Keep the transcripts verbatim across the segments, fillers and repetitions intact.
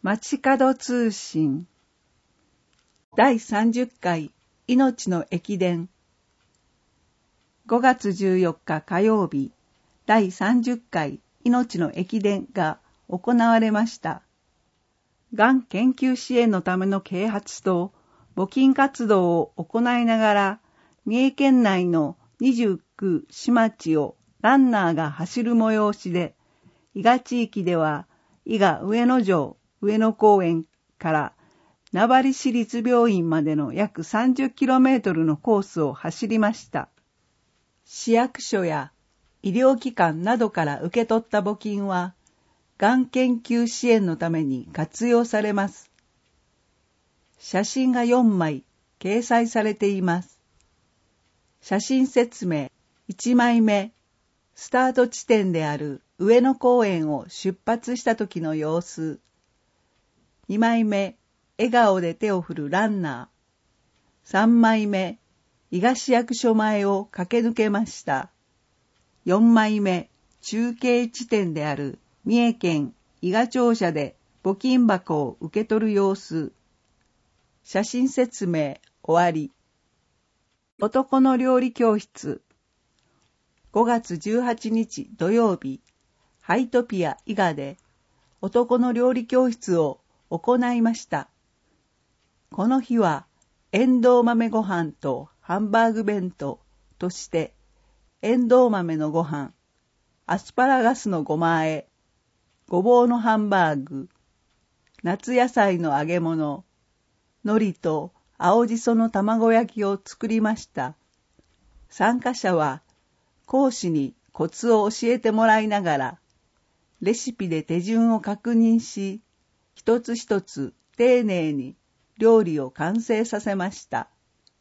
街角通信だいさんじゅっかい命の駅伝ごがつじゅうよっか火曜日だいさんじゅっかい命の駅伝が行われました。がん研究支援のための啓発と募金活動を行いながら三重県内のにじゅうく市町をランナーが走る催しで、伊賀地域では伊賀上野城上野公園から名張市立病院までの約 さんじゅっキロメートル のコースを走りました。市役所や医療機関などから受け取った募金は、がん研究支援のために活用されます。写真がよんまい掲載されています。写真説明いちまいめ、スタート地点である上野公園を出発した時の様子。にまいめ、笑顔で手を振るランナー。さんまいめ、伊賀市役所前を駆け抜けました。よんまいめ、中継地点である三重県伊賀庁舎で募金箱を受け取る様子。写真説明終わり。男の料理教室。ごがつじゅうはちにち土曜日、ハイトピア伊賀で男の料理教室を行いました。この日は、エンドウ豆ご飯とハンバーグ弁当として、エンドウ豆のご飯、アスパラガスのごま和え、ごぼうのハンバーグ、夏野菜の揚げ物、海苔と青じその卵焼きを作りました。参加者は、講師にコツを教えてもらいながら、レシピで手順を確認し、一つ一つ丁寧に料理を完成させました。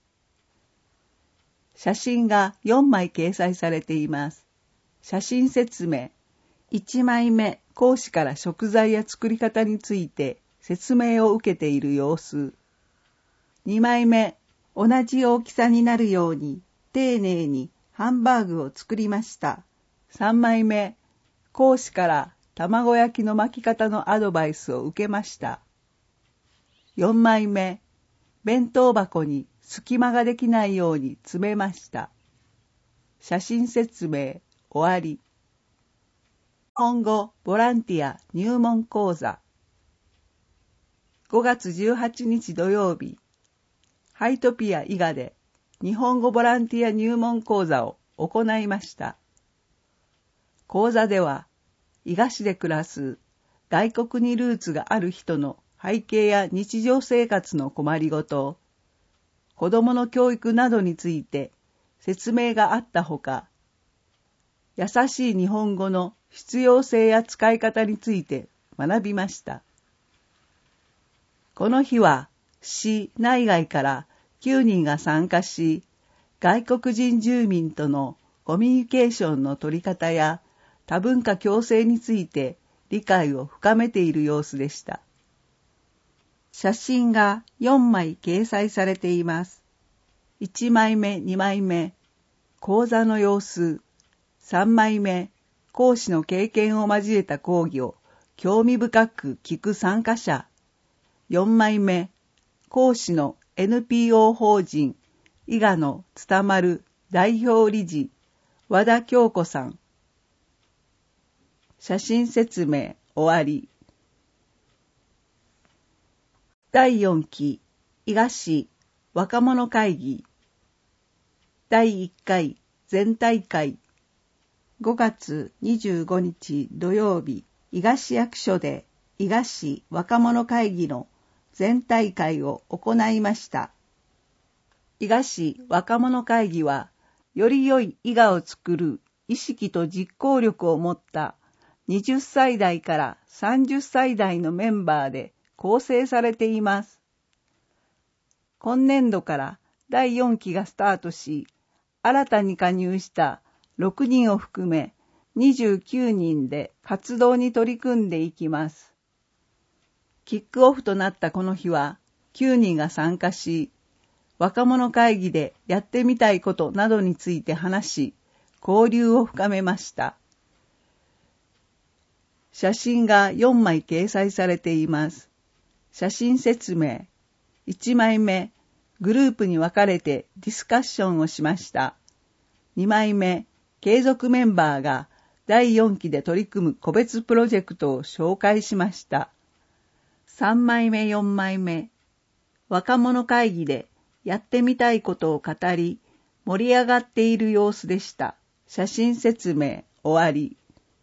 写真がよんまい掲載されています。写真説明。いちまいめ、講師から食材や作り方について説明を受けている様子。にまいめ、同じ大きさになるように丁寧にハンバーグを作りました。さんまいめ、講師から卵焼きの巻き方のアドバイスを受けました。よんまいめ、弁当箱に隙間ができないように詰めました。写真説明終わり。日本語ボランティア入門講座。ごがつじゅうはちにち土曜日、ハイトピア伊賀で日本語ボランティア入門講座を行いました。講座では、伊賀市で暮らす外国にルーツがある人の背景や日常生活の困りごと、子どもの教育などについて説明があったほか、優しい日本語の必要性や使い方について学びました。この日は市内外からきゅうにんが参加し、外国人住民とのコミュニケーションの取り方や多文化共生について理解を深めている様子でした。写真がよんまい掲載されています。いちまいめ、にまいめ、講座の様子。さんまいめ、講師の経験を交えた講義を興味深く聞く参加者。よんまいめ、講師の エヌピーオー 法人伊賀の伝まる代表理事和田京子さん。写真説明終わり。だいよんき伊賀市若者会議だいいっかい全大会ごがつにじゅうごにち土曜日、伊賀市役所で伊賀市若者会議の全大会を行いました。伊賀市若者会議は、より良い伊賀を作る意識と実行力を持ったはたちだいからさんじゅっさいだいのメンバーで構成されています。今年度からだいよんきがスタートし、新たに加入したろくにんを含めにじゅうきゅうにんで活動に取り組んでいきます。キックオフとなったこの日はきゅうにんが参加し、若者会議でやってみたいことなどについて話し、交流を深めました。写真がよんまい掲載されています。 写真説明。いちまいめ、グループに分かれてディスカッションをしました。にまいめ、継続メンバーがだいよんきで取り組む個別プロジェクトを紹介しました。さんまいめ、よんまいめ、若者会議でやってみたいことを語り、盛り上がっている様子でした。写真説明終わり。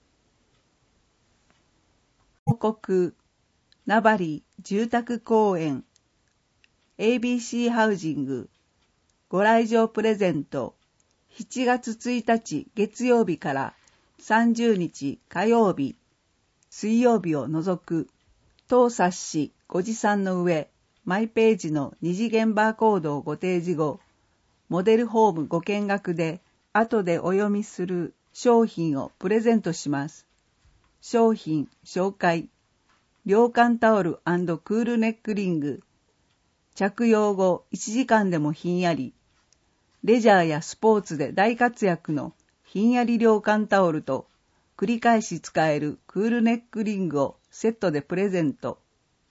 報告、名張住宅公園、エービーシー ハウジング、ご来場プレゼント、しちがつついたち月曜日からさんじゅうにち火曜日、水曜日を除く、当冊子ご持参の上、マイページの二次元バーコードをご提示後、モデルホームご見学で後でお読みする商品をプレゼントします。商品紹介、涼感タオル&クールネックリング、着用後いちじかんでもひんやり、レジャーやスポーツで大活躍のひんやり涼感タオルと繰り返し使えるクールネックリングをセットでプレゼント。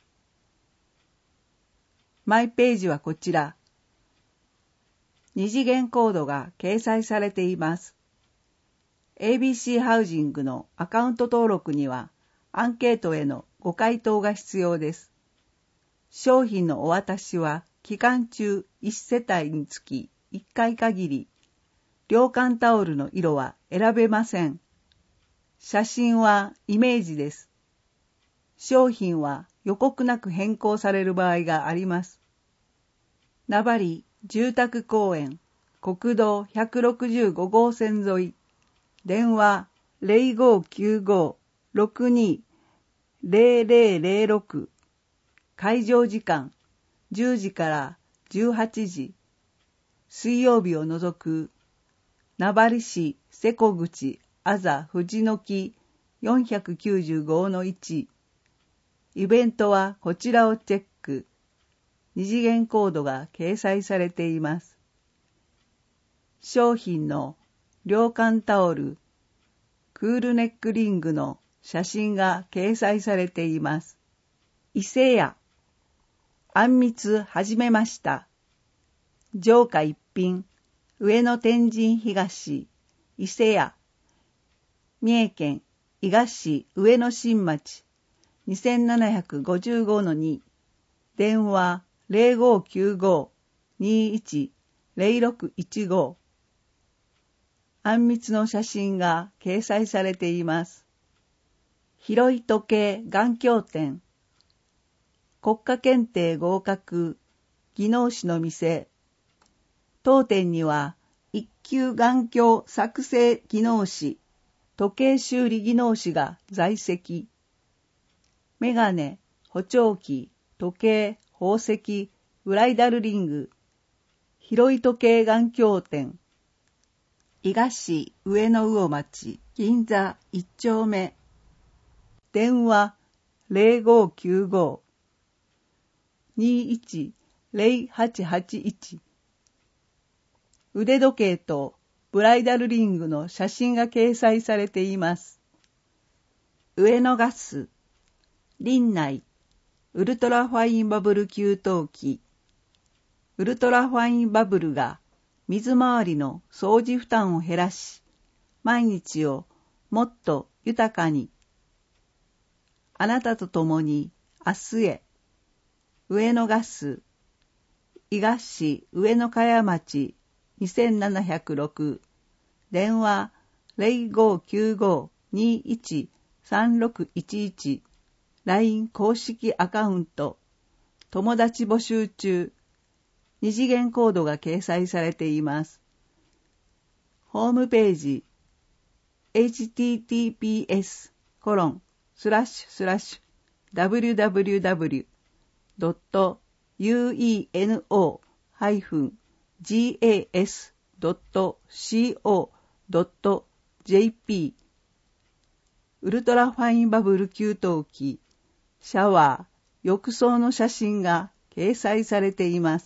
マイページはこちら。二次元コードが掲載されています。エービーシー ハウジングのアカウント登録にはアンケートへのご回答が必要です。商品のお渡しは期間中いちせたいにつきいっかい限り。涼感タオルの色は選べません。写真はイメージです。商品は予告なく変更される場合があります。名張住宅公園、国道ひゃくろくじゅうごごうせん沿い、電話 ゼロごきゅうご ろくに ゼロゼロゼロろく、会場時間じゅうじからじゅうはちじ、水曜日を除く、名張市瀬古口あざ藤の木 よんひゃくきゅうじゅうごのいち、イベントはこちらをチェック。二次元コードが掲載されています。商品の涼感タオル、クールネックリングの写真が掲載されています。伊勢屋、あんみつ始めました。上下一品、上野天神東、伊勢屋、三重県伊賀市上野新町、にせんななひゃくごじゅうごのに、電話ゼロごきゅうご にいち ゼロろくいちご。あんみつの写真が掲載されています。広い時計眼鏡店、国家検定合格、技能士の店。当店には一級眼鏡作成技能士、時計修理技能士が在籍。メガネ、補聴器、時計、宝石、ブライダルリング、広い時計眼鏡店、伊賀市上野魚町、銀座一丁目、電話ゼロごきゅうご にいち ゼロはちはちいち、腕時計とブライダルリングの写真が掲載されています。上野ガス、林内、ウルトラファインバブル給湯器。ウルトラファインバブルが水回りの掃除負担を減らし、毎日をもっと豊かに。あなたと共に明日へ。上野ガス、伊賀市上野茅町にせんななひゃくろく、電話ゼロごきゅうご にいち さんろくいちいち、ライン 公式アカウント、友達募集中、二次元コードが掲載されています。ホームページ、エイチティーティーピーエスコロンスラッシュスラッシュダブリュダブリュダブリュドットユーイーエヌオーハイフンジーエーエスドットシーオードットジェーピー ウルトラファインバブル給湯器、シャワー、浴槽の写真が掲載されています。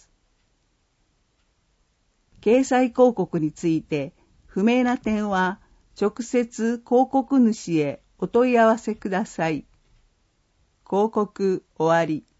掲載広告について不明な点は直接広告主へお問い合わせください。広告終わり。